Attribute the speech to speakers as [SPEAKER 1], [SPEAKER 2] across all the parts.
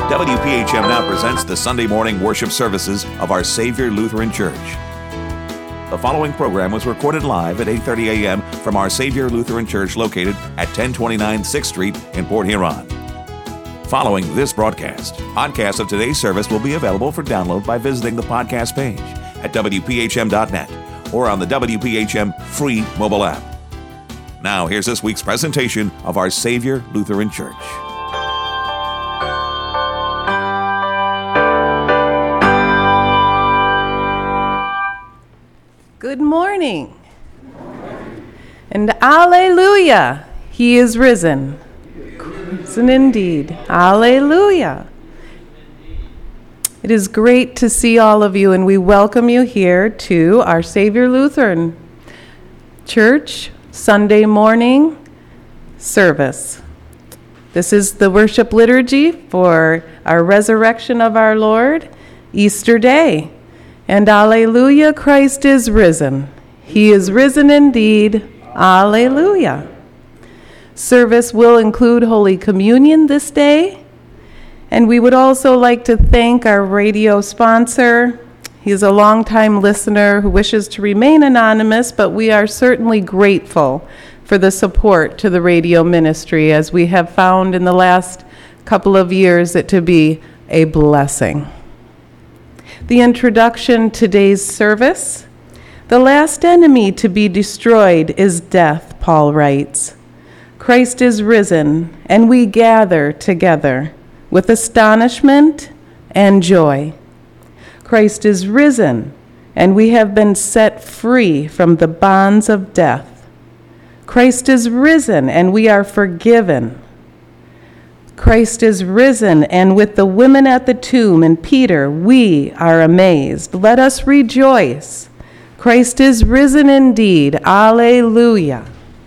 [SPEAKER 1] WPHM now presents the Sunday morning worship services of Our Savior Lutheran Church. The following program was recorded live at 8:30 a.m. from Our Savior Lutheran Church located at 1029 6th Street in Port Huron. Following this broadcast, podcasts of today's service will be available for download by visiting the podcast page at WPHM.net or on the WPHM free mobile app. Now, here's this week's presentation of Our Savior Lutheran Church.
[SPEAKER 2] Good morning. And Alleluia, He is risen. Risen indeed. Alleluia. It is great to see all of you, and we welcome you here to Our Savior Lutheran Church Sunday morning service. This is the worship liturgy for our resurrection of our Lord, Easter Day. And Alleluia, Christ is risen. He is risen indeed. Alleluia. Service will include Holy Communion this day. And we would also like to thank our radio sponsor. He is a longtime listener who wishes to remain anonymous, but we are certainly grateful for the support to the radio ministry, as we have found in the last couple of years it to be a blessing. The introduction to today's service. The last enemy to be destroyed is death, Paul writes. Christ is risen, and we gather together with astonishment and joy. Christ is risen, and we have been set free from the bonds of death. Christ is risen, and we are forgiven. Christ is risen, and with the women at the tomb and Peter, we are amazed. Let us rejoice. Christ is risen indeed. Alleluia.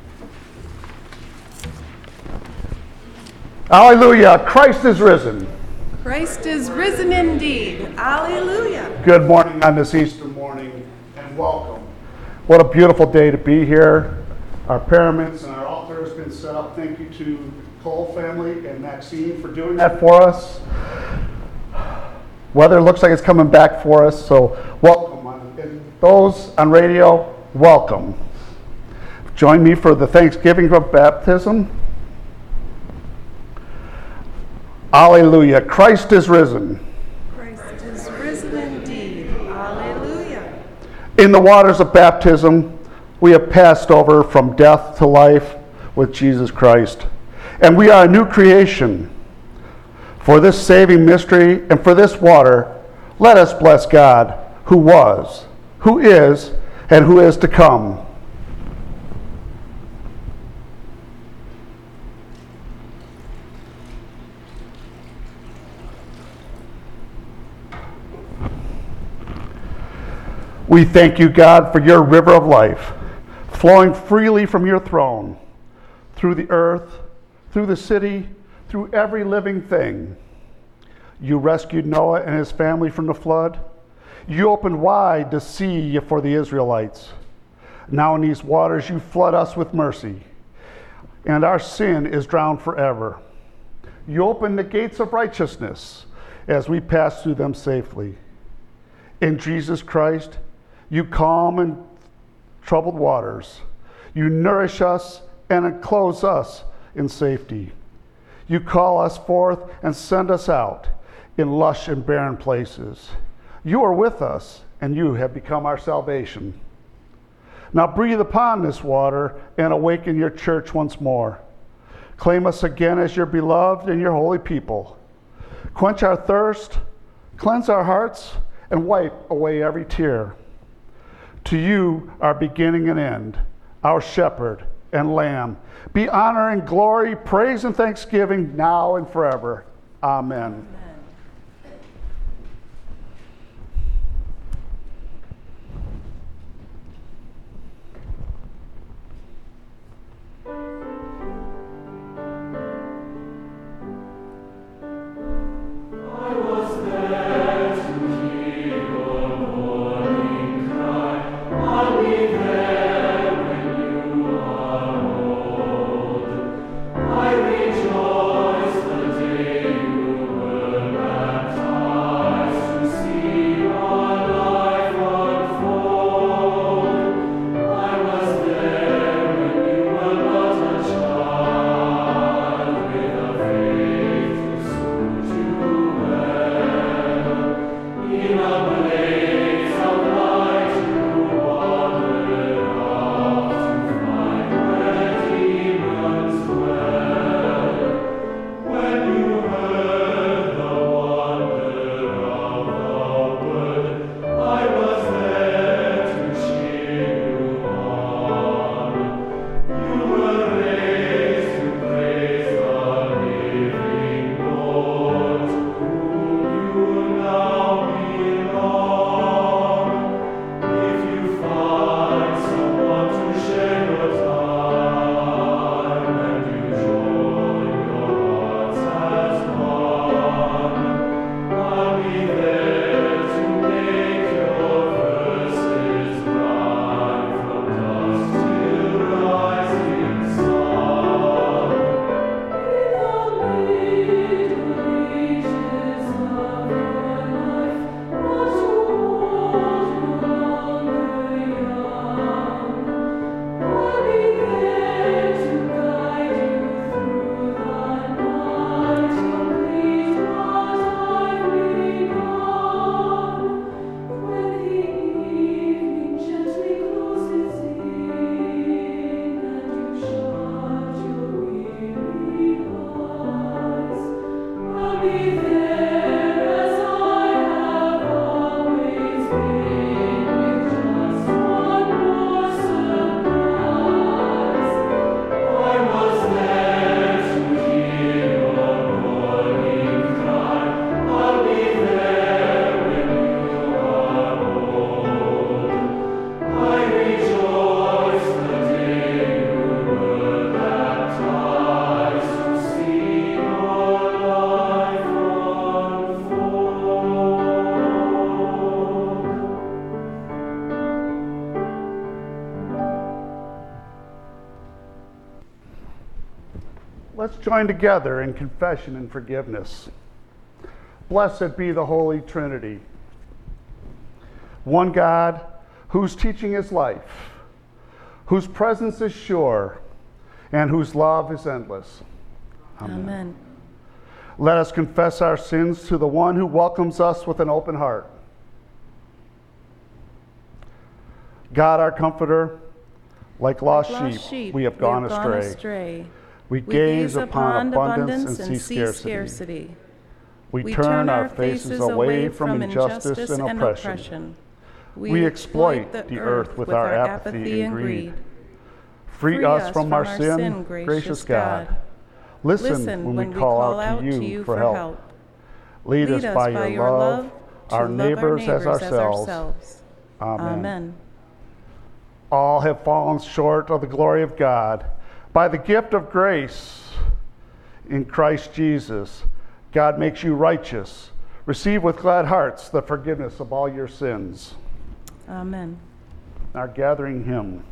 [SPEAKER 3] Alleluia. Christ is risen.
[SPEAKER 2] Christ is risen indeed. Alleluia.
[SPEAKER 3] Good morning on this Easter morning, and welcome. What a beautiful day to be here. Our pyramids and our altar has been set up. Thank you to Cole family and Maxine for doing that for us. Weather looks like it's coming back for us, so welcome. And those on radio, welcome. Join me for the Thanksgiving of baptism. Alleluia. Christ is risen.
[SPEAKER 2] Christ is risen indeed. Alleluia.
[SPEAKER 3] In the waters of baptism, we have passed over from death to life with Jesus Christ. And we are a new creation. For this saving mystery and for this water, let us bless God, who was, who is, and who is to come. We thank you, God, for your river of life, flowing freely from your throne, through the earth, through the city, through every living thing. You rescued Noah and his family from the flood. You opened wide the sea for the Israelites. Now in these waters you flood us with mercy, and our sin is drowned forever. You open the gates of righteousness as we pass through them safely. In Jesus Christ, you calm and troubled waters. You nourish us and enclose us in safety. You call us forth and send us out in lush and barren places. You are with us, and you have become our salvation. Now breathe upon this water and awaken your church once more. Claim us again as your beloved and your holy people. Quench our thirst, cleanse our hearts, and wipe away every tear. To you, our beginning and end, our shepherd and lamb, be honor and glory, praise and thanksgiving, now and forever. Amen.
[SPEAKER 4] I rejoice the day you were
[SPEAKER 3] Let's join together in confession and forgiveness. Blessed be the Holy Trinity, one God whose teaching is life, whose presence is sure, and whose love is endless.
[SPEAKER 2] Amen.
[SPEAKER 3] Let us confess our sins to the one who welcomes us with an open heart. God, our comforter, like lost sheep, we have gone astray. We gaze upon abundance and see scarcity. We turn our faces away from injustice and oppression. We exploit the earth with our apathy and greed. Free us from our sin, gracious God. Listen when we call out to you for help. Lead us by your love, our neighbors as ourselves. Amen. All have fallen short of the glory of God. By the gift of grace in Christ Jesus, God makes you righteous. Receive with glad hearts the forgiveness of all your sins.
[SPEAKER 2] Amen.
[SPEAKER 3] Our gathering hymn.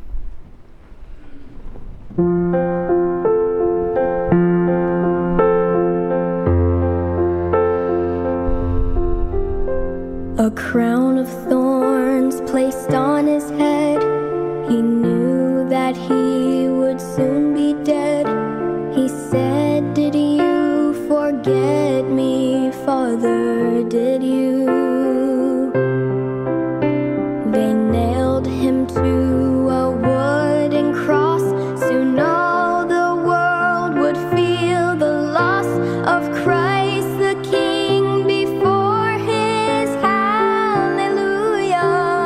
[SPEAKER 4] A crown of thorns placed on his head. He knew that he would soon be dead. He said, "Did you forget me, Father? Did you?" They nailed him to a wooden cross. Soon all the world would feel the loss of Christ the King before his hallelujah.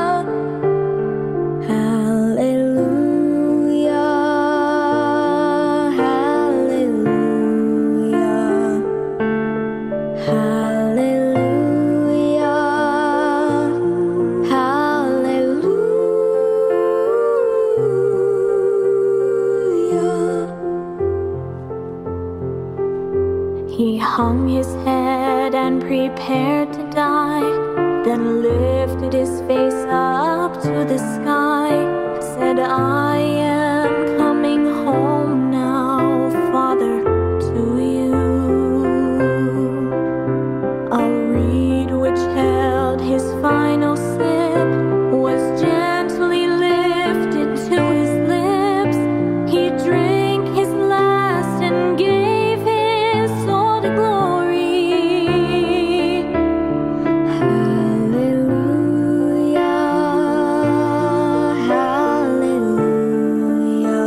[SPEAKER 4] Hallelujah. Hallelujah. Hallelujah. Hallelujah. He hung his head and prepared to die, then lifted his face up to the sky, said, "I am coming home now, Father, to you." A reed which held his final sip was gently lifted to his lips. He drank his last and gave his soul to glory. Hallelujah. Hallelujah.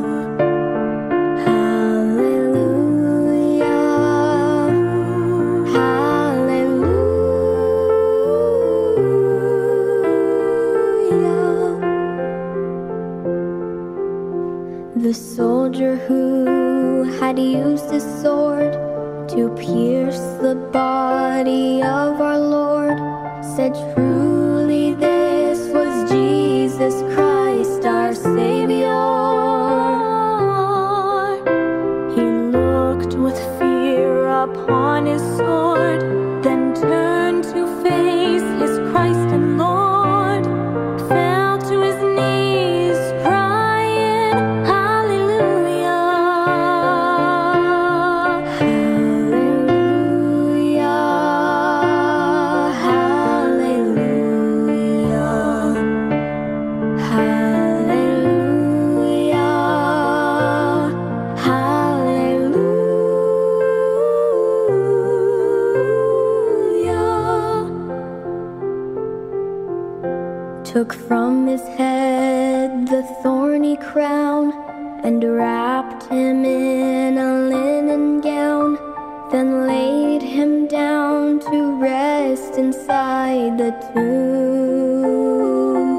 [SPEAKER 4] Hallelujah. The soldier who had used his sword to pierce the body of our Lord said, "Truly this was Jesus Christ, our Savior." He looked with fear upon his sword, then turned to face his Christ and Lord, fell to his knees, crying, "Hallelujah. Hallelujah. Hallelujah. Hallelujah. Hallelujah. Took from his head the thorny crown and wrapped him in a linen gown, then laid him down to rest inside the tomb.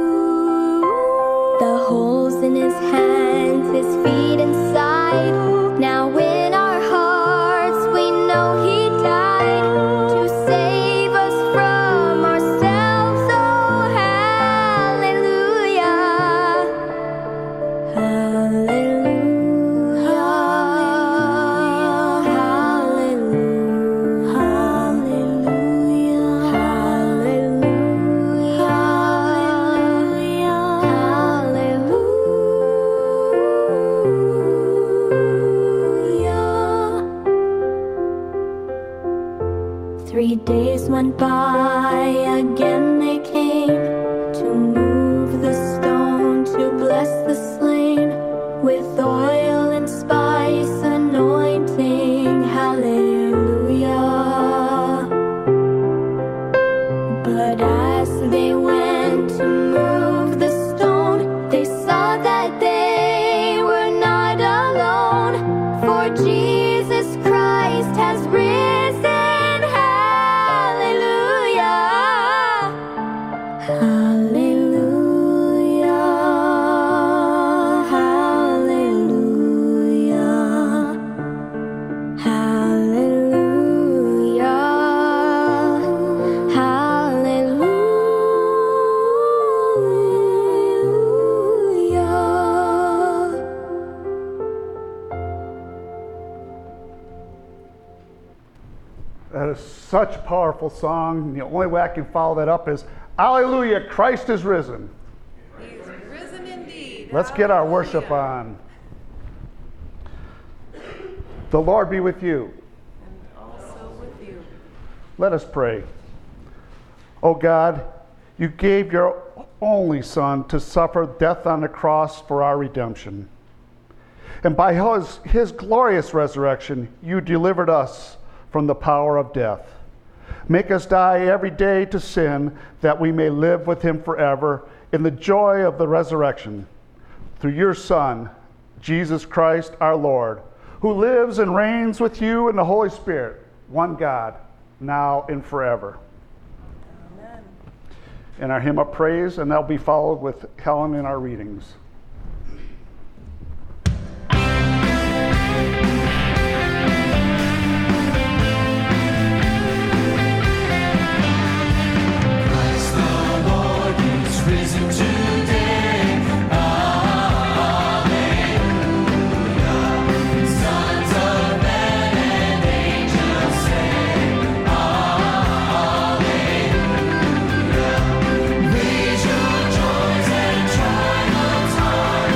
[SPEAKER 4] The holes in his hands, his feet inside. Now in our hearts we know he died to save us from ourselves. Oh, hallelujah. Hallelujah. Hallelujah. Hallelujah. Hallelujah. 3 days went by, again they came to move the stone, to bless the slain with oil and spice anointing. Hallelujah. But as they went to move the stone, they saw that they were not alone, for Jesus Christ has risen. Hallelujah. Hallelujah. Hallelujah. Hallelujah. Hallelujah.
[SPEAKER 3] That is such a powerful song. The only way I can follow that up is, Alleluia, Christ is risen.
[SPEAKER 2] He is risen indeed.
[SPEAKER 3] Let's get our
[SPEAKER 2] Hallelujah.
[SPEAKER 3] worship on. The Lord be with you.
[SPEAKER 2] And also with you.
[SPEAKER 3] Let us pray. Oh God, you gave your only Son to suffer death on the cross for our redemption. And by his glorious resurrection, you delivered us from the power of death. Make us die every day to sin, that we may live with him forever in the joy of the resurrection. Through your Son, Jesus Christ our Lord, who lives and reigns with you in the Holy Spirit, one God, now and forever.
[SPEAKER 2] Amen.
[SPEAKER 3] In our hymn of praise, and that'll be followed with Helen in our readings.
[SPEAKER 5] Risen today, hallelujah. Sons of men and angels sing, hallelujah. Raise your joys and triumphs high,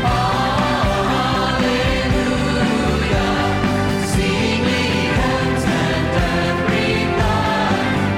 [SPEAKER 5] hallelujah. Sing ye heavens and earth reply,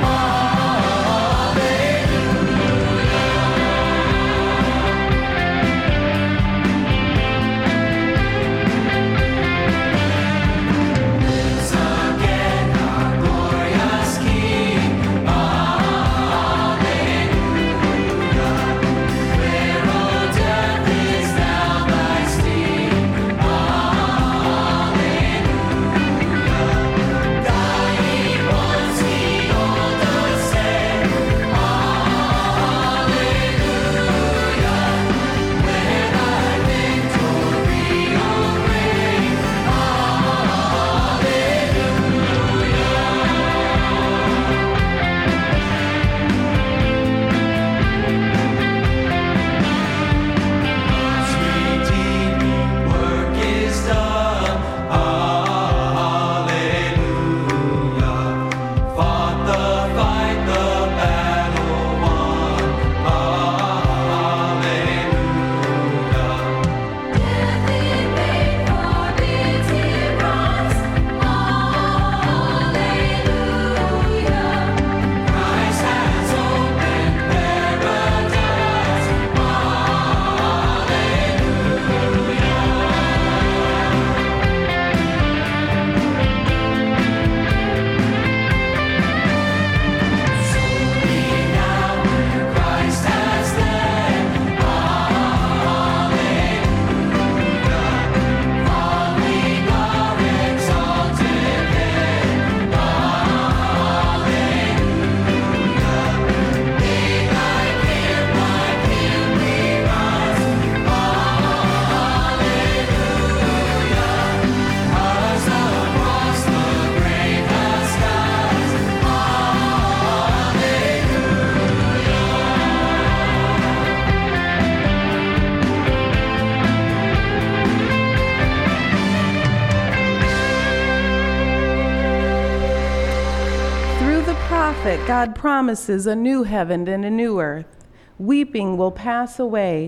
[SPEAKER 2] God promises a new heaven and a new earth. Weeping will pass away.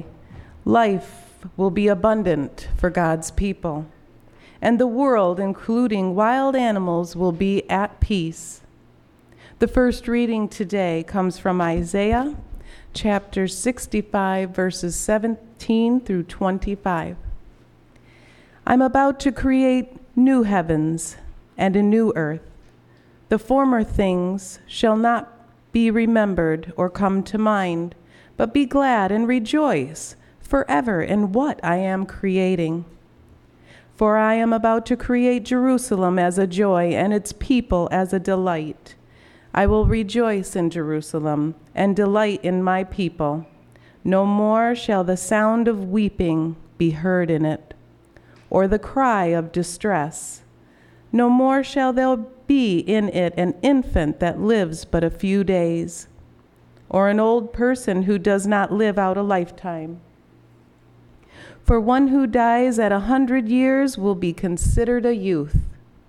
[SPEAKER 2] Life will be abundant for God's people. And the world, including wild animals, will be at peace. The first reading today comes from Isaiah chapter 65, verses 17 through 25. I'm about to create new heavens and a new earth. The former things shall not be remembered or come to mind, but be glad and rejoice forever in what I am creating. For I am about to create Jerusalem as a joy and its people as a delight. I will rejoice in Jerusalem and delight in my people. No more shall the sound of weeping be heard in it, or the cry of distress. No more shall there be in it an infant that lives but a few days, or an old person who does not live out a lifetime. For one who dies at 100 years will be considered a youth,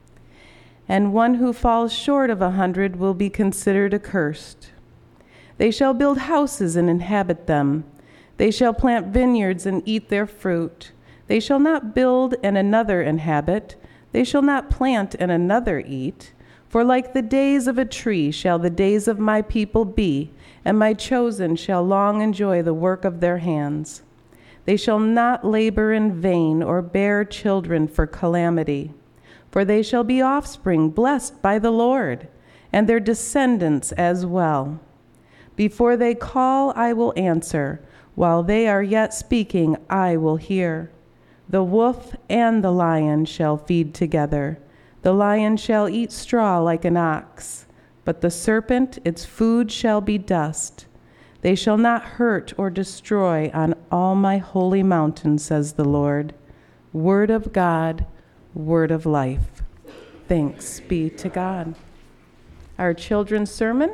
[SPEAKER 2] and one who falls short of 100 will be considered accursed. They shall build houses and inhabit them. They shall plant vineyards and eat their fruit. They shall not build and another inhabit. They shall not plant and another eat. For like the days of a tree shall the days of my people be, and my chosen shall long enjoy the work of their hands. They shall not labor in vain or bear children for calamity. For they shall be offspring blessed by the Lord, and their descendants as well. Before they call, I will answer. While they are yet speaking, I will hear. The wolf and the lion shall feed together. The lion shall eat straw like an ox, but the serpent, its food shall be dust. They shall not hurt or destroy on all my holy mountain, says the Lord. Word of God, word of life. Thanks be to God. Our children's sermon.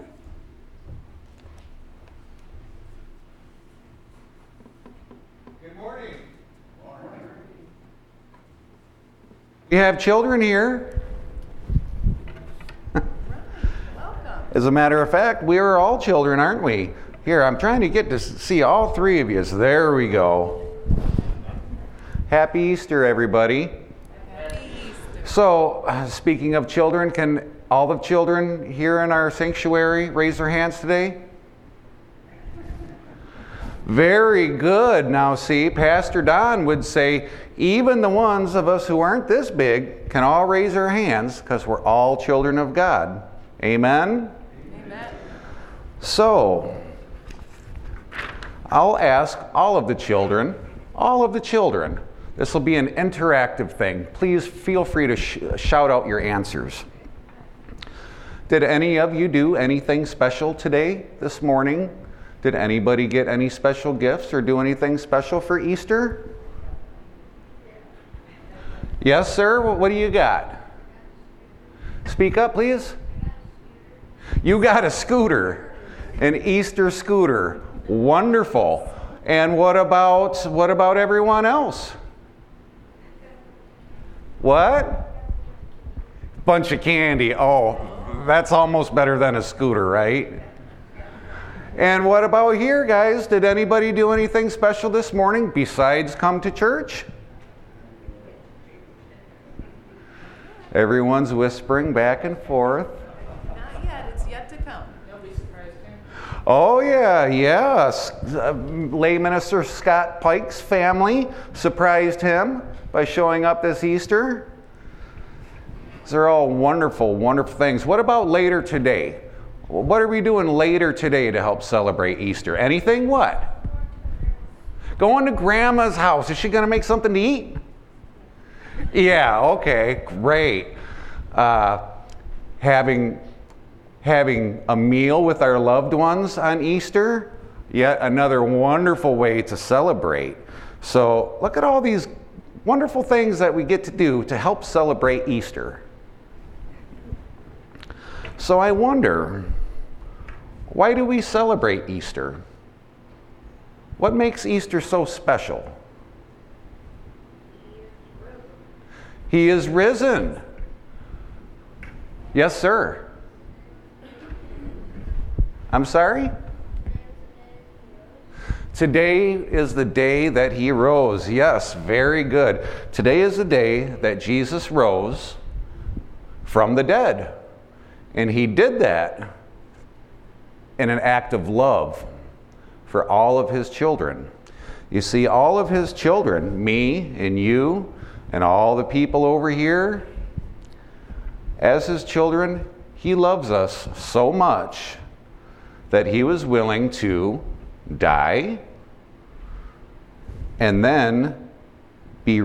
[SPEAKER 6] Good morning. We have children here. As a matter of fact, we are all children, aren't we? Here, I'm trying to get to see all three of you. So there we go. Happy Easter, everybody. Happy Easter. So, speaking of children, can all the children here in our sanctuary raise their hands today? Very good. Now see, Pastor Don would say, even the ones of us who aren't this big can all raise our hands because we're all children of God. Amen? Amen. So, I'll ask all of the children, this will be an interactive thing. Please feel free to shout out your answers. Did any of you do anything special today, this morning? Did anybody get any special gifts or do anything special for Easter? Yes, sir? What do you got? Speak up, please. You got a scooter, an Easter scooter. Wonderful. And what about everyone else? What? Bunch of candy. Oh, that's almost better than a scooter, right? And what about here, guys? Did anybody do anything special this morning besides come to church? Everyone's whispering back and forth.
[SPEAKER 2] Not yet. It's yet to come.
[SPEAKER 6] Oh, yeah, yes. Lay Minister Scott Pike's family surprised him by showing up this Easter. These are all wonderful, wonderful things. What about later today? What are we doing later today to help celebrate Easter? Anything? What? Going to Grandma's house. Is she going to make something to eat? Yeah, okay, great. Having a meal with our loved ones on Easter, yet another wonderful way to celebrate. So look at all these wonderful things that we get to do to help celebrate Easter. So I wonder, why do we celebrate Easter? What makes Easter so special? He is risen. Yes, sir. I'm sorry? Today is the day that he rose. Yes, very good. Today is the day that Jesus rose from the dead. And he did that in an act of love for all of his children. You see, all of his children, me and you and all the people over here, as his children, he loves us so much that he was willing to die and then be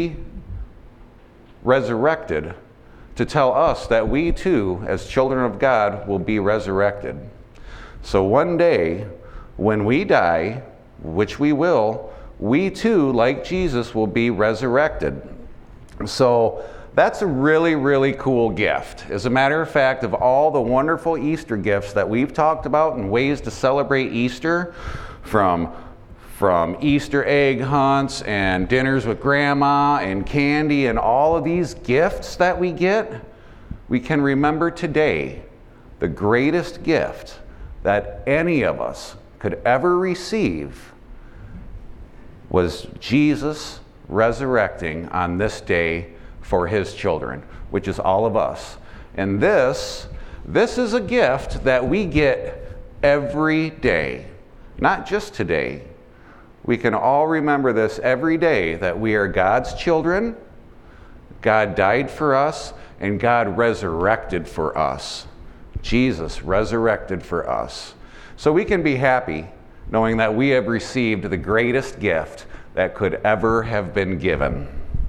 [SPEAKER 6] resurrected to tell us that we too, as children of God, will be resurrected. So one day, when we die, which we will, we too, like Jesus, will be resurrected. So that's a really, really cool gift. As a matter of fact, of all the wonderful Easter gifts that we've talked about and ways to celebrate Easter, from Easter egg hunts and dinners with grandma and candy and all of these gifts that we get, we can remember today the greatest gift that any of us could ever receive was Jesus resurrecting on this day for his children, which is all of us. And this is a gift that we get every day, not just today. We can all remember this every day, that we are God's children, God died for us, and God resurrected for us. Jesus resurrected for us. So we can be happy knowing that we have received the greatest gift that could ever have been given.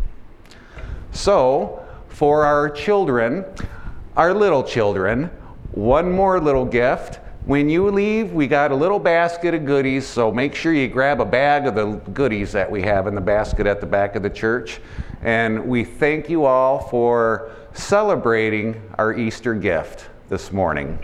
[SPEAKER 6] So, for our children, our little children, one more little gift. When you leave, we got a little basket of goodies, so make sure you grab a bag of the goodies that we have in the basket at the back of the church. And we thank you all for celebrating our Easter gift this morning.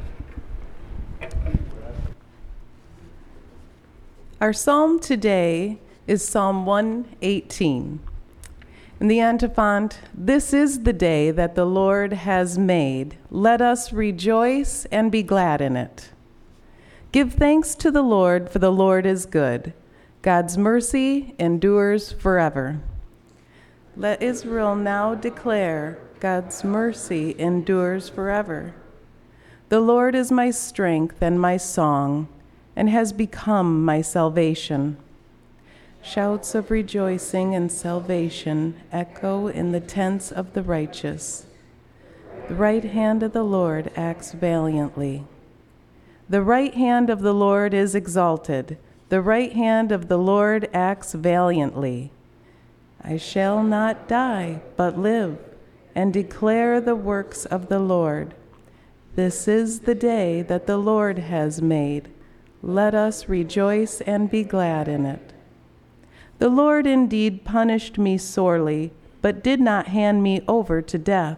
[SPEAKER 2] Our psalm today is Psalm 118. In the antiphon, "This is the day that the Lord has made. Let us rejoice and be glad in it." Give thanks to the Lord, for the Lord is good. God's mercy endures forever. Let Israel now declare, God's mercy endures forever. The Lord is my strength and my song, and has become my salvation. Shouts of rejoicing and salvation echo in the tents of the righteous. The right hand of the Lord acts valiantly. The right hand of the Lord is exalted. The right hand of the Lord acts valiantly. I shall not die, but live, and declare the works of the Lord. This is the day that the Lord has made. Let us rejoice and be glad in it. The Lord indeed punished me sorely, but did not hand me over to death.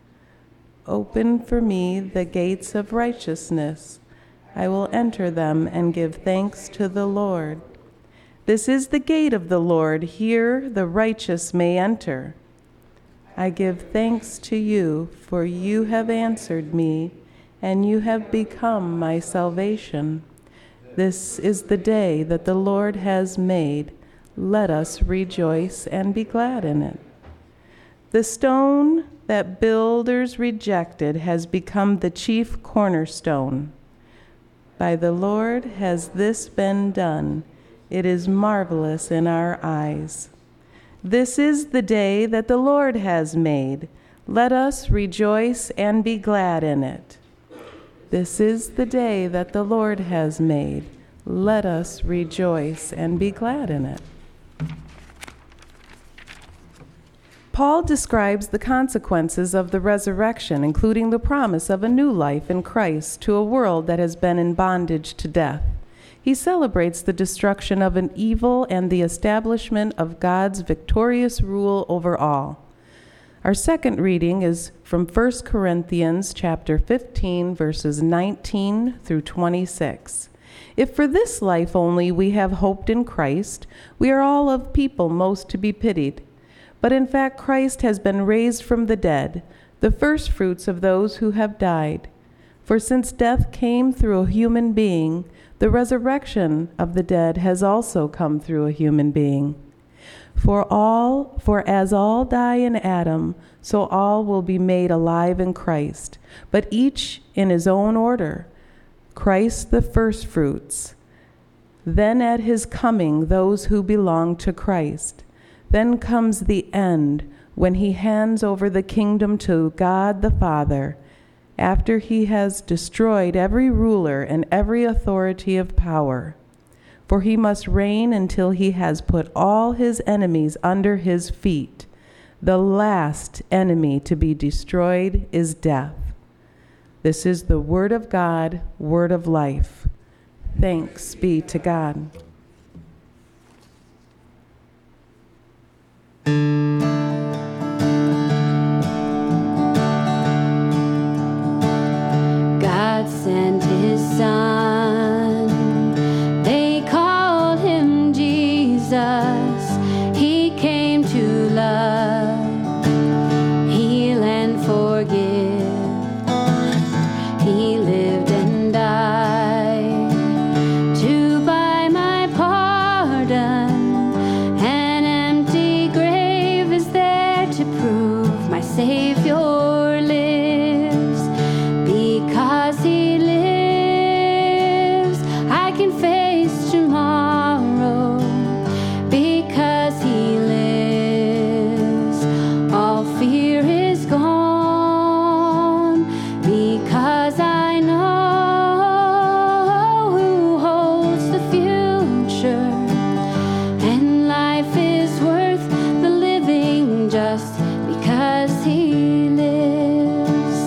[SPEAKER 2] Open for me the gates of righteousness. I will enter them and give thanks to the Lord. This is the gate of the Lord. Here the righteous may enter. I give thanks to you, for you have answered me, and you have become my salvation. This is the day that the Lord has made. Let us rejoice and be glad in it. The stone that builders rejected has become the chief cornerstone. By the Lord has this been done. It is marvelous in our eyes. This is the day that the Lord has made. Let us rejoice and be glad in it. This is the day that the Lord has made. Let us rejoice and be glad in it. Paul describes the consequences of the resurrection, including the promise of a new life in Christ to a world that has been in bondage to death. He celebrates the destruction of an evil and the establishment of God's victorious rule over all. Our second reading is from 1 Corinthians chapter 15, verses 19 through 26. If for this life only we have hoped in Christ, we are all of people most to be pitied. But in fact, Christ has been raised from the dead, the firstfruits of those who have died. For since death came through a human being, the resurrection of the dead has also come through a human being. For as all die in Adam, so all will be made alive in Christ, but each in his own order. Christ the firstfruits. Then at his coming, those who belong to Christ. Then comes the end, when he hands over the kingdom to God the Father, after he has destroyed every ruler and every authority of power. For he must reign until he has put all his enemies under his feet. The last enemy to be destroyed is death. This is the word of God, word of life. Thanks be to God.
[SPEAKER 4] God sent his son. They called him Jesus. He came to love, heal, and forgive. He lived and died to buy my pardon. An empty grave is there to prove my Savior lives. Because he lives, I can face tomorrow. Because he lives, all fear is gone. Because I know who holds the future, and life is worth the living just because he lives.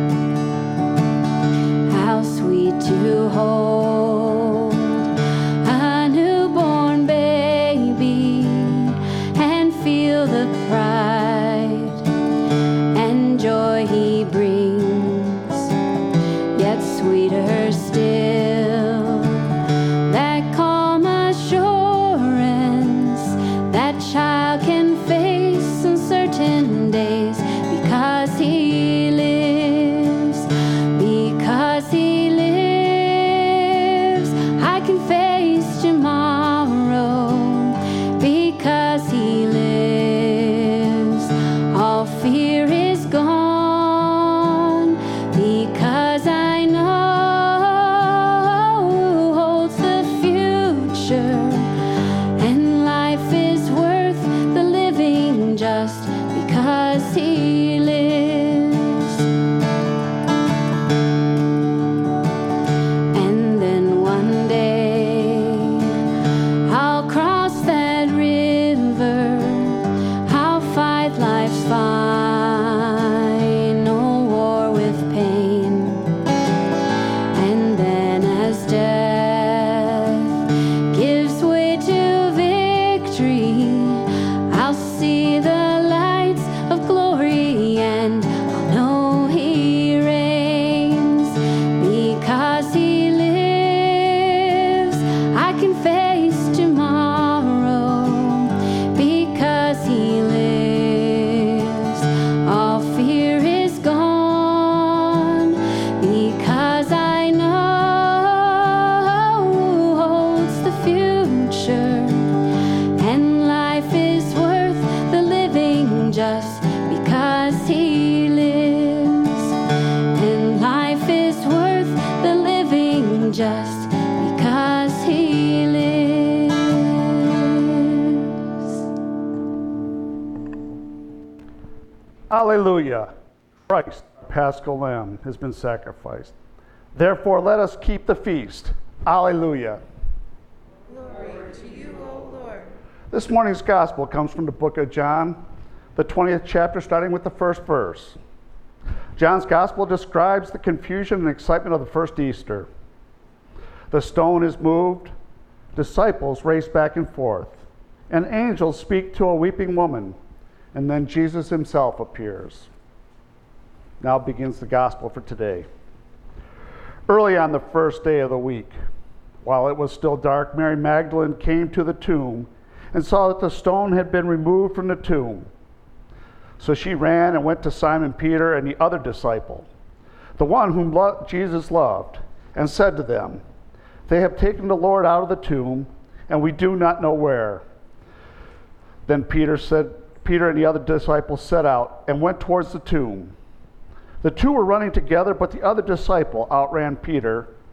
[SPEAKER 4] How sweet to hold a newborn baby and feel the pride and joy he brings. Yet sweeter still, that calm assurance that child can face uncertain days because he lives. Because he lives, I can face tomorrow. Because he lives, all fear is gone. Because I know who holds the future, and life is worth the living just because he lives. And then one day I'll cross that river, I'll fight life's final war with pain. And then as death gives way to victory, I'll see the lights of glory, and I'll know he reigns. Because he lives, I can face tomorrow. Because he lives, all fear is gone. Because I know who holds the future, and life is worth the living just because he lives. And life is worth the living just because he lives.
[SPEAKER 3] Alleluia. Christ, Paschal Lamb, has been sacrificed. Therefore, let us keep the feast. Alleluia.
[SPEAKER 2] Glory to you, O Lord.
[SPEAKER 3] This morning's gospel comes from the book of John, the 20th chapter, starting with the first verse. John's gospel describes the confusion and excitement of the first Easter. The stone is moved, disciples race back and forth, and angels speak to a weeping woman, and then Jesus himself appears. Now begins the gospel for today. Early on the first day of the week, while it was still dark, Mary Magdalene came to the tomb and saw that the stone had been removed from the tomb. So she ran and went to Simon Peter and the other disciple, the one whom Jesus loved, and said to them, "They have taken the Lord out of the tomb, and we do not know where." Then Peter and the other disciple set out and went towards the tomb. The two were running together, but the other disciple outran Peter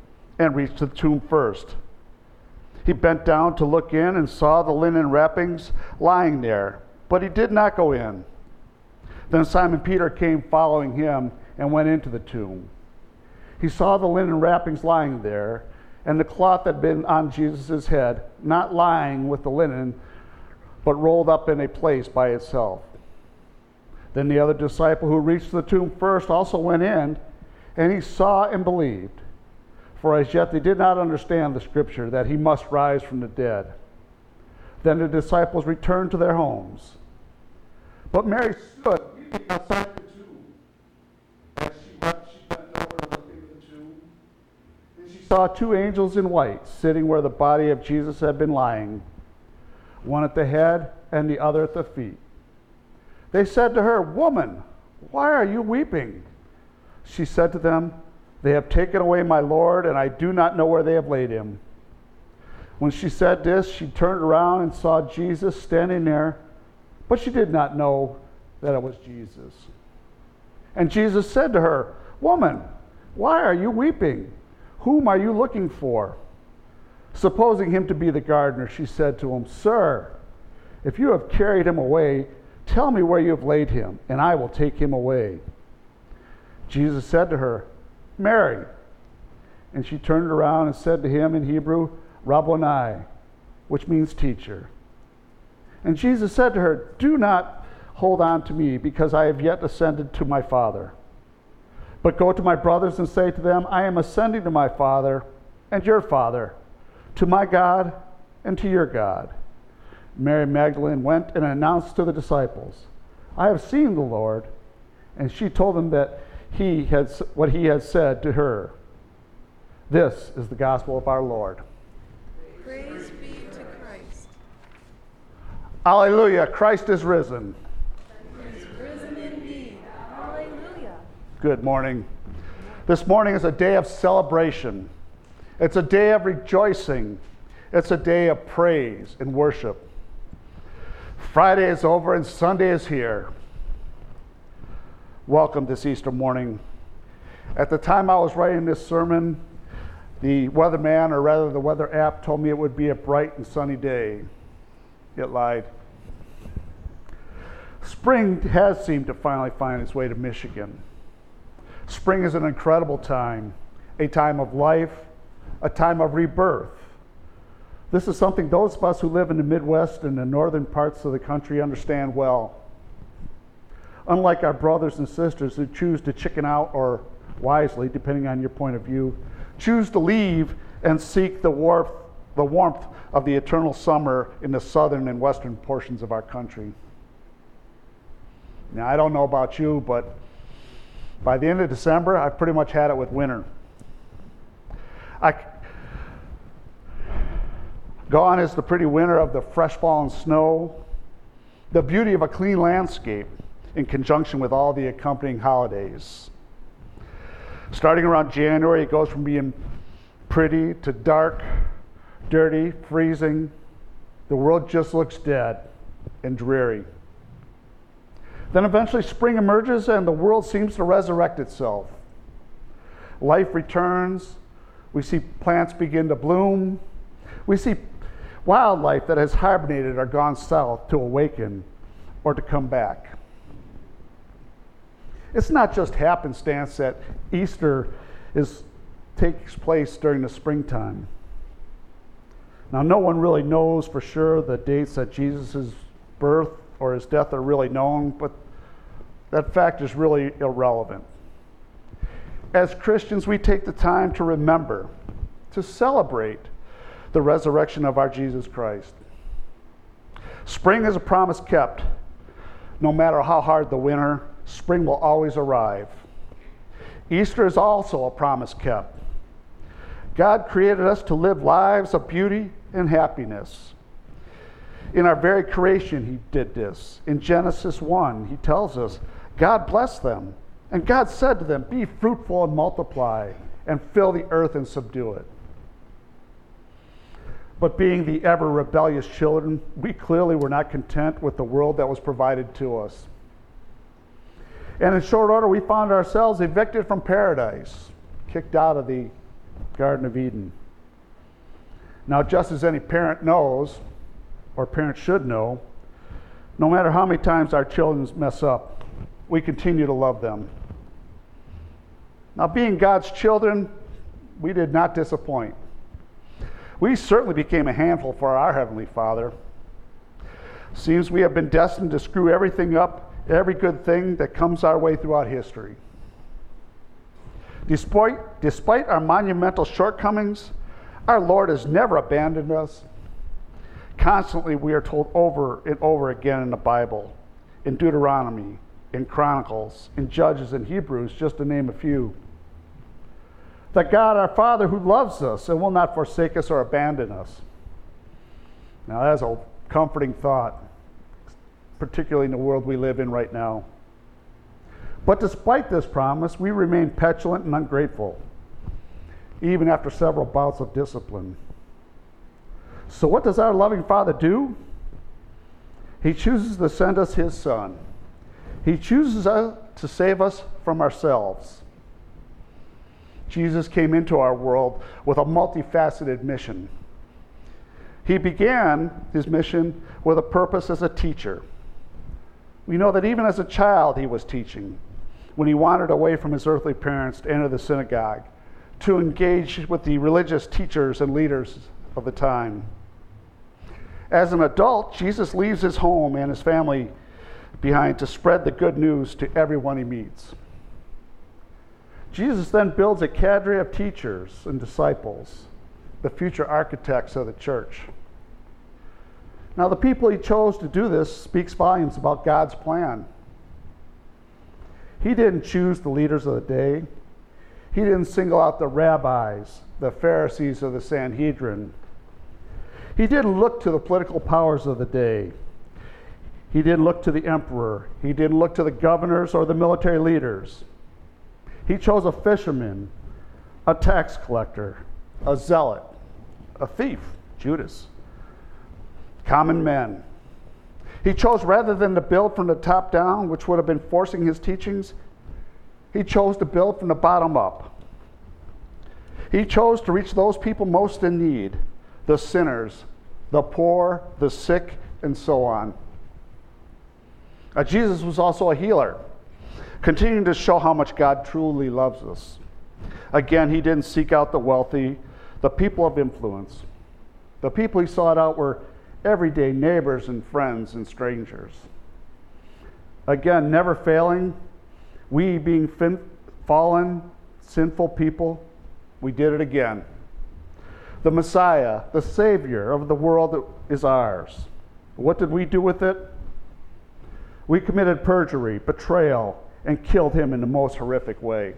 [SPEAKER 3] and reached the tomb first. He bent down to look in and saw the linen wrappings lying there, but he did not go in. Then Simon Peter came following him and went into the tomb. He saw the linen wrappings lying there, and the cloth that had been on Jesus' head, not lying with the linen, but rolled up in a place by itself. Then the other disciple who reached the tomb first also went in, and he saw and believed. For as yet they did not understand the scripture that he must rise from the dead. Then the disciples returned to their homes. But Mary stood weeping outside the tomb. As she wept, she bent over and looked into the tomb. And she saw two angels in white sitting where the body of Jesus had been lying, one at the head and the other at the feet. They said to her, "Woman, why are you weeping?" She said to them, "They have taken away my Lord, and I do not know where they have laid him." When she said this, she turned around and saw Jesus standing there, but she did not know that it was Jesus. And Jesus said to her, "Woman, why are you weeping? Whom are you looking for?" Supposing him to be the gardener, she said to him, "Sir, if you have carried him away, tell me where you have laid him, and I will take him away." Jesus said to her, "Mary." And she turned around and said to him in Hebrew, "Rabboni," which means teacher. And Jesus said to her, "Do not hold on to me, because I have yet ascended to my Father. But go to my brothers and say to them, I am ascending to my Father and your Father, to my God and to your God." Mary Magdalene went and announced to the disciples, "I have seen the Lord." And she told them that what he had said to her. This is the gospel of our Lord.
[SPEAKER 2] Praise be to Christ.
[SPEAKER 3] Alleluia, Christ is risen.
[SPEAKER 2] He is risen indeed. Hallelujah.
[SPEAKER 3] Good morning. This morning is a day of celebration. It's a day of rejoicing. It's a day of praise and worship. Friday is over and Sunday is here. Welcome this Easter morning. At the time I was writing this sermon, the weatherman, or rather the weather app, told me it would be a bright and sunny day. It lied. Spring has seemed to finally find its way to Michigan. Spring is an incredible time, a time of life, a time of rebirth. This is something those of us who live in the Midwest and the northern parts of the country understand well. Unlike our brothers and sisters who choose to chicken out, or wisely, depending on your point of view, choose to leave and seek the warmth of the eternal summer in the southern and western portions of our country. Now, I don't know about you, but by the end of December, I've pretty much had it with winter. Gone is the pretty winter of the fresh fallen snow, the beauty of a clean landscape, in conjunction with all the accompanying holidays. Starting around January, it goes from being pretty to dark, dirty, freezing. The world just looks dead and dreary. Then eventually spring emerges and the world seems to resurrect itself. Life returns. We see plants begin to bloom. We see wildlife that has hibernated or gone south to awaken or to come back. It's not just happenstance that Easter takes place during the springtime. Now, no one really knows for sure the dates that Jesus' birth or his death are really known, but that fact is really irrelevant. As Christians, we take the time to remember, to celebrate the resurrection of our Jesus Christ. Spring is a promise kept. No matter how hard the winter, spring will always arrive. Easter is also a promise kept. God created us to live lives of beauty and happiness. In our very creation, he did this. In Genesis 1, he tells us, God blessed them, and God said to them, be fruitful and multiply, and fill the earth and subdue it. But being the ever rebellious children, we clearly were not content with the world that was provided to us. And in short order, we found ourselves evicted from paradise, kicked out of the Garden of Eden. Now, just as any parent knows, or parent should know, no matter how many times our children mess up, we continue to love them. Now, being God's children, we did not disappoint. We certainly became a handful for our Heavenly Father. Seems we have been destined to screw everything up, every good thing that comes our way throughout history. Despite our monumental shortcomings, our Lord has never abandoned us. Constantly, we are told over and over again in the Bible, in Deuteronomy, in Chronicles, in Judges, and Hebrews, just to name a few, that God, our Father, who loves us and will not forsake us or abandon us. Now, that's a comforting thought, particularly in the world we live in right now. But despite this promise, we remain petulant and ungrateful, even after several bouts of discipline. So what does our loving Father do? He chooses to send us his Son. He chooses to save us from ourselves. Jesus came into our world with a multifaceted mission. He began his mission with a purpose as a teacher. We know that even as a child he was teaching when he wandered away from his earthly parents to enter the synagogue, to engage with the religious teachers and leaders of the time. As an adult, Jesus leaves his home and his family behind to spread the good news to everyone he meets. Jesus then builds a cadre of teachers and disciples, the future architects of the church. Now, the people he chose to do this speaks volumes about God's plan. He didn't choose the leaders of the day. He didn't single out the rabbis, the Pharisees, or the Sanhedrin. He didn't look to the political powers of the day. He didn't look to the emperor. He didn't look to the governors or the military leaders. He chose a fisherman, a tax collector, a zealot, a thief, Judas, common men. He chose, rather than to build from the top down, which would have been forcing his teachings, he chose to build from the bottom up. He chose to reach those people most in need, the sinners, the poor, the sick, and so on. Jesus was also a healer, continuing to show how much God truly loves us. Again, he didn't seek out the wealthy, the people of influence. The people he sought out were everyday neighbors and friends and strangers. Again, never failing, we being fallen, sinful people, we did it again. The Messiah, the Savior of the world, is ours. What did we do with it? We committed perjury, betrayal, and killed him in the most horrific way.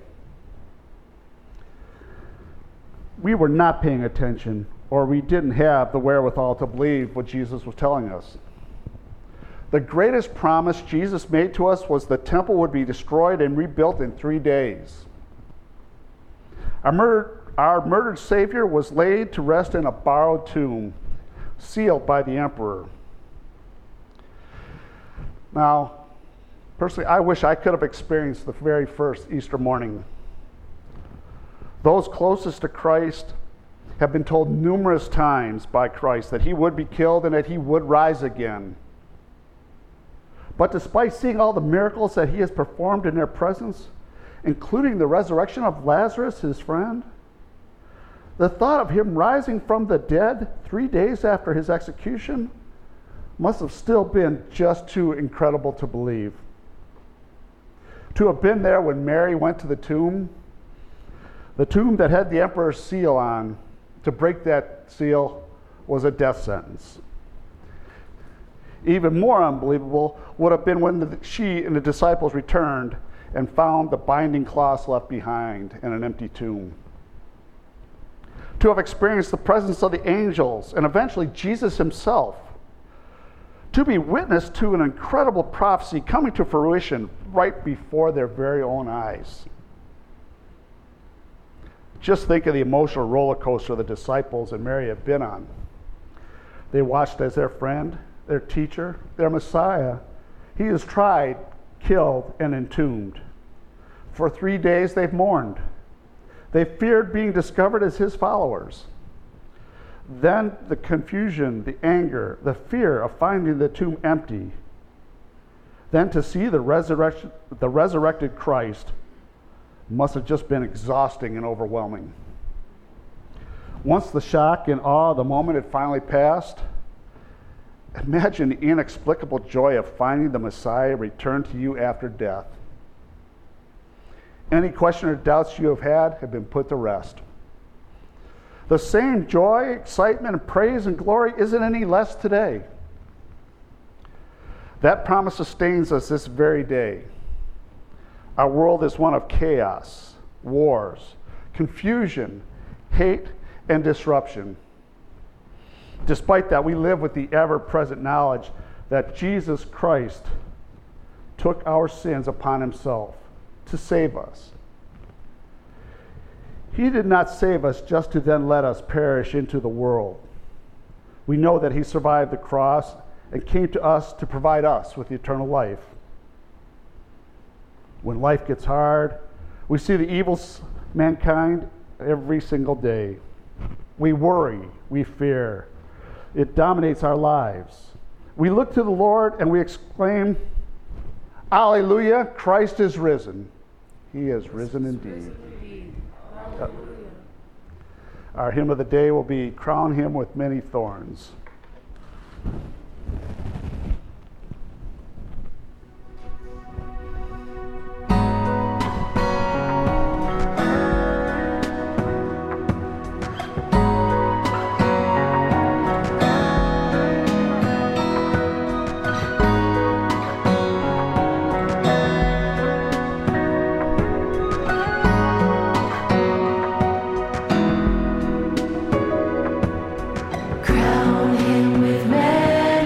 [SPEAKER 3] We were not paying attention, or we didn't have the wherewithal to believe what Jesus was telling us. The greatest promise Jesus made to us was the temple would be destroyed and rebuilt in 3 days. Our murdered Savior was laid to rest in a borrowed tomb, sealed by the emperor. Now, personally, I wish I could have experienced the very first Easter morning. Those closest to Christ have been told numerous times by Christ that he would be killed and that he would rise again. But despite seeing all the miracles that he has performed in their presence, including the resurrection of Lazarus, his friend, the thought of him rising from the dead 3 days after his execution must have still been just too incredible to believe. To have been there when Mary went to the tomb that had the emperor's seal on, to break that seal was a death sentence. Even more unbelievable would have been when she and the disciples returned and found the binding cloths left behind in an empty tomb. To have experienced the presence of the angels and eventually Jesus himself. To be witness to an incredible prophecy coming to fruition right before their very own eyes. Just think of the emotional roller coaster the disciples and Mary have been on. They watched as their friend, their teacher, their Messiah, he is tried, killed, and entombed. For 3 days they've mourned. They feared being discovered as his followers. Then the confusion, the anger, the fear of finding the tomb empty. Then to see the resurrected Christ must have just been exhausting and overwhelming. Once the shock and awe of the moment had finally passed, imagine the inexplicable joy of finding the Messiah returned to you after death. Any question or doubts you have been put to rest. The same joy, excitement, and praise and glory isn't any less today. That promise sustains us this very day. Our world is one of chaos, wars, confusion, hate, and disruption. Despite that, we live with the ever-present knowledge that Jesus Christ took our sins upon himself to save us. He did not save us just to then let us perish into the world. We know that he survived the cross and came to us to provide us with eternal life. When life gets hard, we see the evils of mankind every single day. We worry, we fear. It dominates our lives. We look to the Lord and we exclaim, Alleluia, Christ is risen. He is risen indeed. Our hymn of the day will be Crown Him with Many Thorns.
[SPEAKER 5] Crown him with many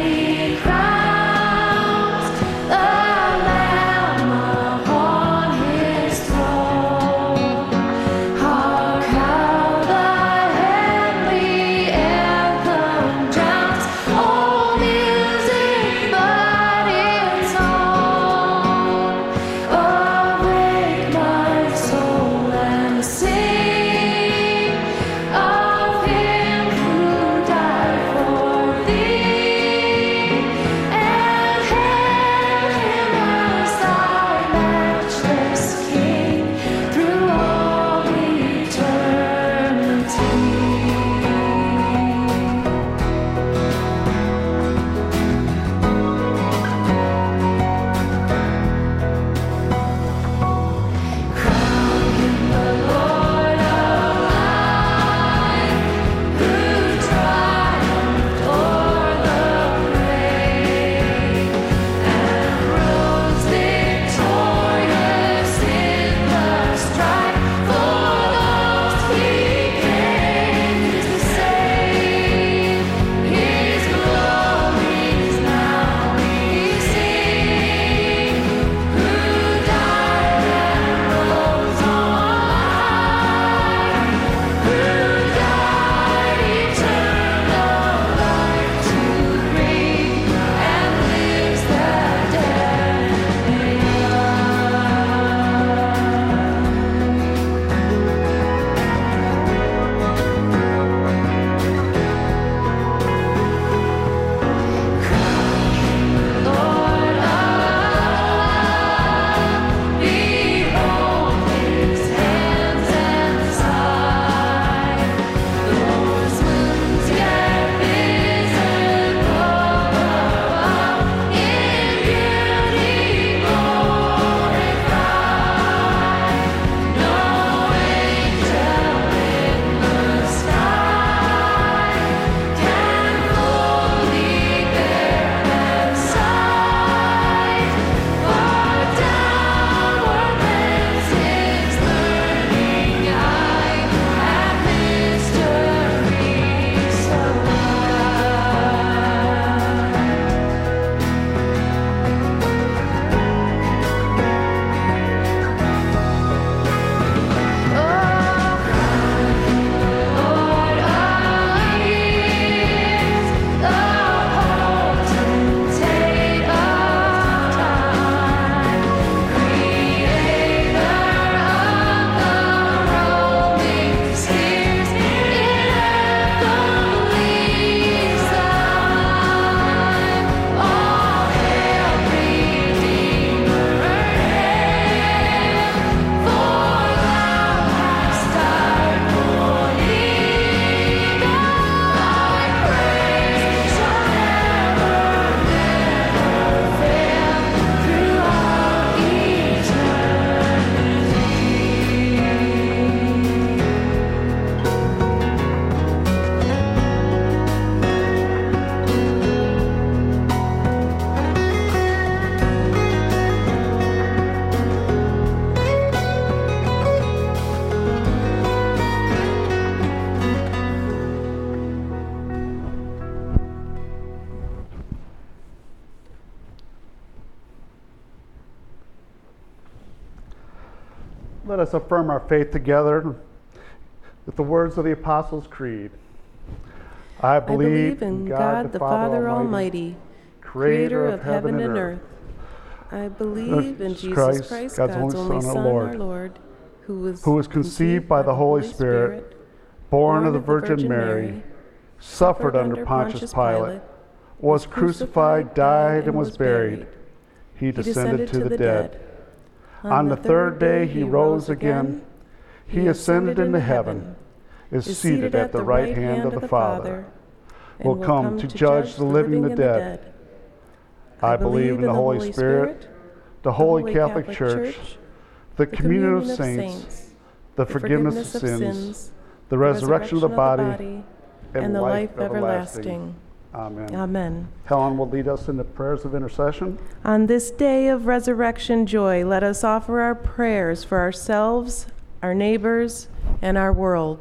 [SPEAKER 3] Let us affirm our faith together with the words of the Apostles' Creed. I believe
[SPEAKER 2] in God the Father Almighty, creator of heaven and earth. I believe in Jesus Christ, God's only Son, our Lord, who was conceived by the Holy Spirit, born of the Virgin Mary, suffered under Pontius Pilate, was crucified, died, and was buried. He descended to the dead. On the third day he rose again. He ascended into heaven, is seated at the right hand of the Father, will come to judge the living and the dead. I believe in the Holy Spirit, the Holy Catholic Church, the communion of saints, the forgiveness of sins, the resurrection of the body, and the life everlasting.
[SPEAKER 3] Amen.
[SPEAKER 2] Amen.
[SPEAKER 3] Helen will lead us in the prayers of intercession.
[SPEAKER 2] On this day of resurrection joy, let us offer our prayers for ourselves, our neighbors, and our world.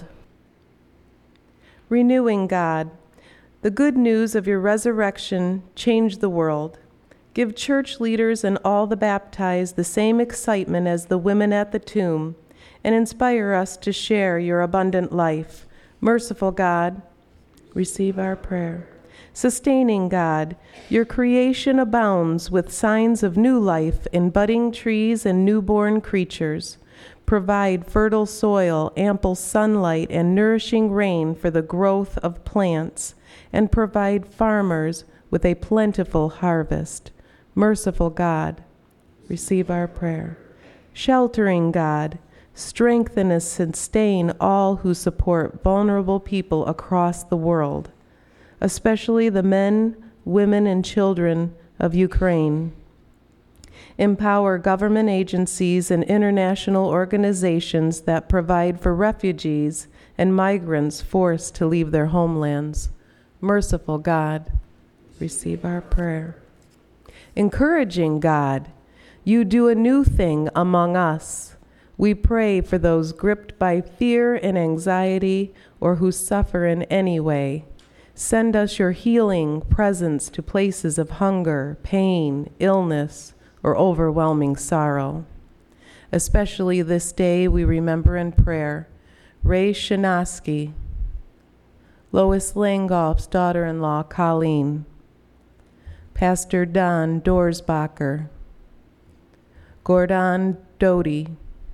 [SPEAKER 2] Renewing God, the good news of your resurrection changed the world. Give church leaders and all the baptized the same excitement as the women at the tomb, and inspire us to share your abundant life. Merciful God, receive our prayer. Sustaining God, your creation abounds with signs of new life in budding trees and newborn creatures. Provide fertile soil, ample sunlight, and nourishing rain for the growth of plants, and provide farmers with a plentiful harvest. Merciful God, receive our prayer. Sheltering God, strengthen and sustain all who support vulnerable people across the world, especially the men, women, and children of Ukraine. Empower government agencies and international organizations that provide for refugees and migrants forced to leave their homelands. Merciful God, receive our prayer. Encouraging God, you do a new thing among us. We pray for those gripped by fear and anxiety or who suffer in any way. Send us your healing presence to places of hunger, pain, illness, or overwhelming sorrow. Especially this day we remember in prayer Ray Shinaski, Lois Langolf's daughter-in-law Colleen, Pastor Don Dorsbacher, Gordon Doty,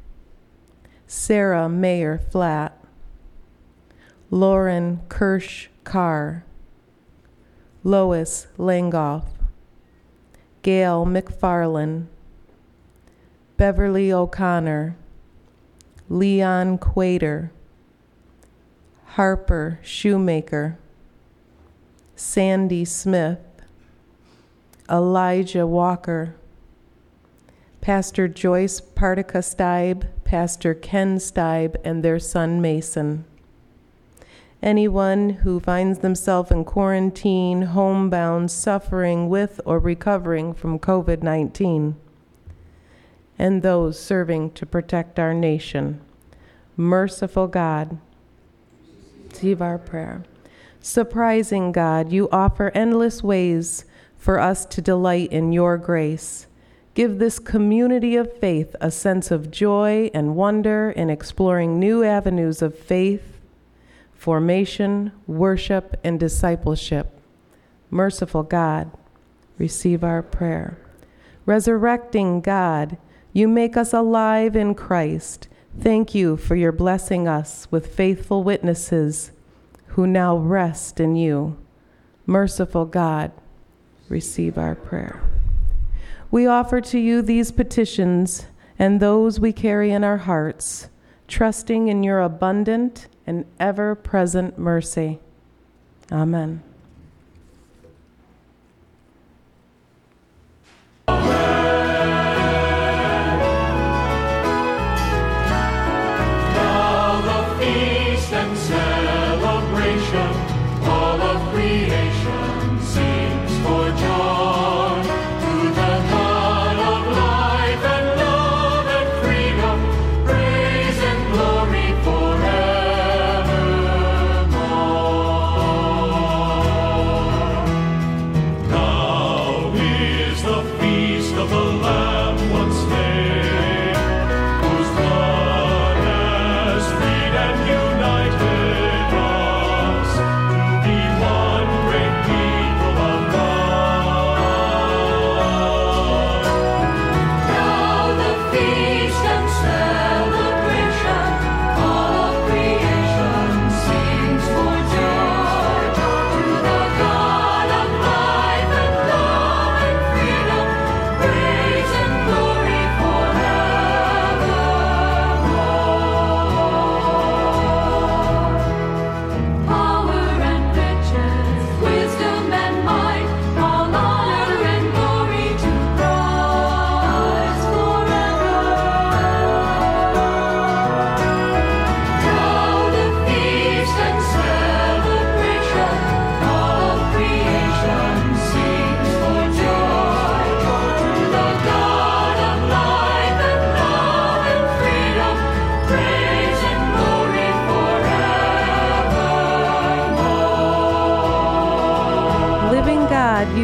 [SPEAKER 2] Sarah Mayer Flatt, Lauren Kirsch Carr, Lois Langolf, Gail McFarlane, Beverly O'Connor, Leon Quater, Harper Shoemaker, Sandy Smith, Elijah Walker, Pastor Joyce Partica Stibe, Pastor Ken Stibe, and their son Mason. Anyone who finds themselves in quarantine, homebound, suffering with or recovering from COVID-19, and those serving to protect our nation. Merciful God, receive our prayer. Surprising God, you offer endless ways for us to delight in your grace. Give this community of faith a sense of joy and wonder in exploring new avenues of faith, formation, worship, and discipleship. Merciful God, receive our prayer. Resurrecting God, you make us alive in Christ. Thank you for your blessing us with faithful witnesses who now rest in you. Merciful God, receive our prayer. We offer to you these petitions and those we carry in our hearts, trusting in your abundant and ever-present mercy. Amen.
[SPEAKER 5] Now the feast and celebration, all of creation sings for joy to the God of life and love and freedom, praise and glory forevermore.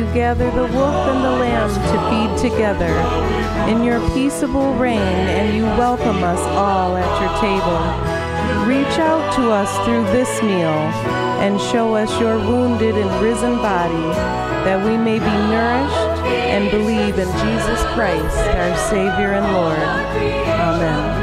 [SPEAKER 2] gather the wolf and the lamb to feed together in your peaceable reign, and you welcome us all at your table. Reach out to us through this meal and show us your wounded and risen body, that we may be nourished and believe in Jesus Christ, our Savior and Lord. Amen.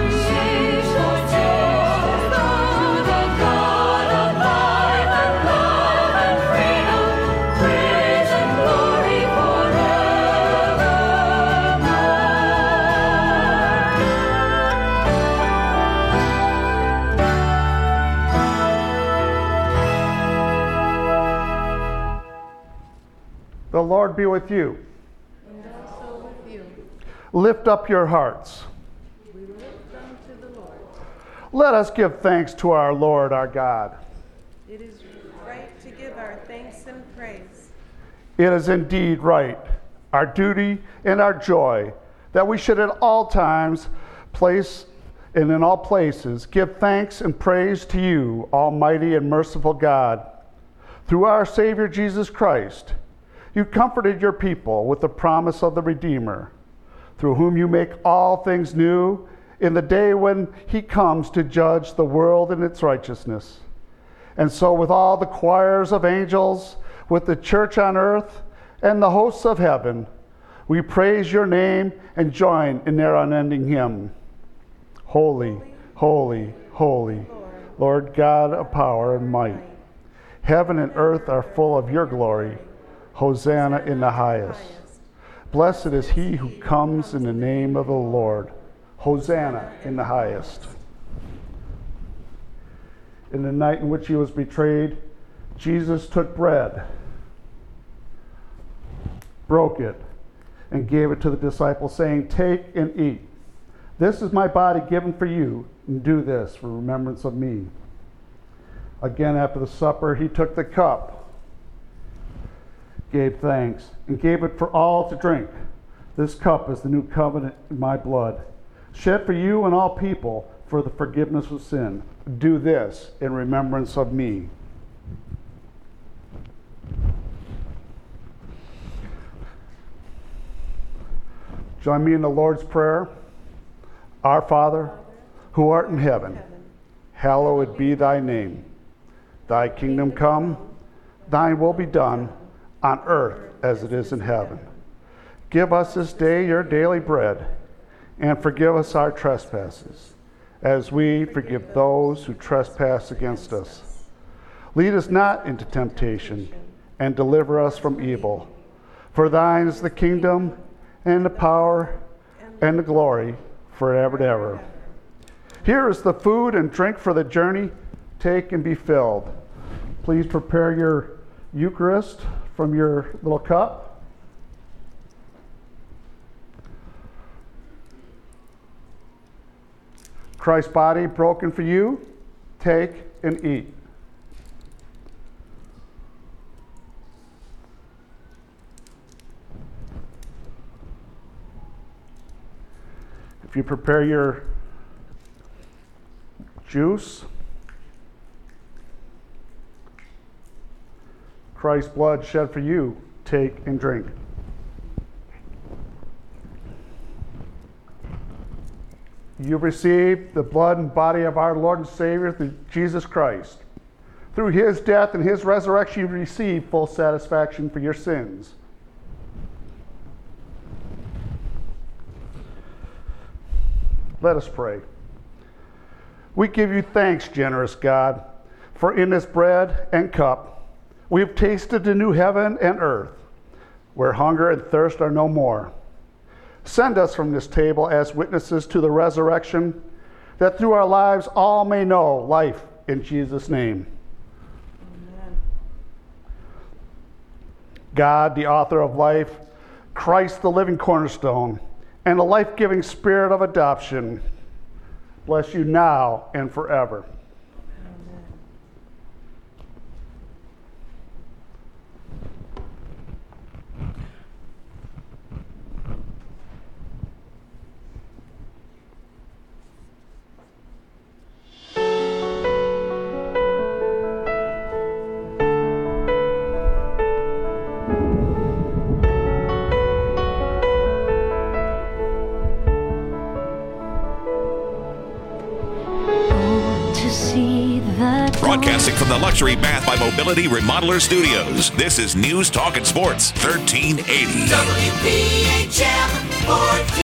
[SPEAKER 3] The Lord be with you.
[SPEAKER 2] And also with you.
[SPEAKER 3] Lift up your hearts.
[SPEAKER 2] We lift them to the Lord.
[SPEAKER 3] Let us give thanks to our Lord our God.
[SPEAKER 2] It is right to give our thanks and praise.
[SPEAKER 3] It is indeed right, our duty and our joy, that we should at all times place and in all places give thanks and praise to you, Almighty and merciful God. Through our Savior Jesus Christ, you comforted your people with the promise of the Redeemer, through whom you make all things new in the day when he comes to judge the world in its righteousness. And so with all the choirs of angels, with the church on earth, and the hosts of heaven, we praise your name and join in their unending hymn. Holy, holy, holy, Lord God of power and might. Heaven and earth are full of your glory. Hosanna in the highest. Blessed is he who comes in the name of the Lord. Hosanna in the highest. In the night in which he was betrayed, Jesus took bread, broke it, and gave it to the disciples, saying, "Take and eat. This is my body given for you, and do this for remembrance of me." Again, after the supper, he took the cup, gave thanks, and gave it for all to drink. This cup is the new covenant in my blood, shed for you and all people for the forgiveness of sin. Do this in remembrance of me. Join me in the Lord's Prayer. Our Father, who art in heaven, hallowed be thy name. Thy kingdom come, thine will be done, on earth as it is in heaven. Give us this day your daily bread, and forgive us our trespasses, as we forgive those who trespass against us. Lead us not into temptation, and deliver us from evil. For thine is the kingdom, and the power, and the glory, forever and ever. Here is the food and drink for the journey. Take and be filled. Please prepare your Eucharist from your little cup. Christ's body broken for you. Take and eat. If you prepare your juice, Christ's blood shed for you, take and drink. You receive the blood and body of our Lord and Savior through Jesus Christ. Through his death and his resurrection, you receive full satisfaction for your sins. Let us pray. We give you thanks, generous God, for in this bread and cup we have tasted the new heaven and earth, where hunger and thirst are no more. Send us from this table as witnesses to the resurrection, that through our lives all may know life in Jesus' name. Amen. God, the author of life, Christ, the living cornerstone, and the life-giving spirit of adoption, bless you now and forever.
[SPEAKER 7] to see the
[SPEAKER 1] Broadcasting from the luxury Bath by Mobility Remodeler Studios, this is News Talk and Sports 1380.
[SPEAKER 8] WPHM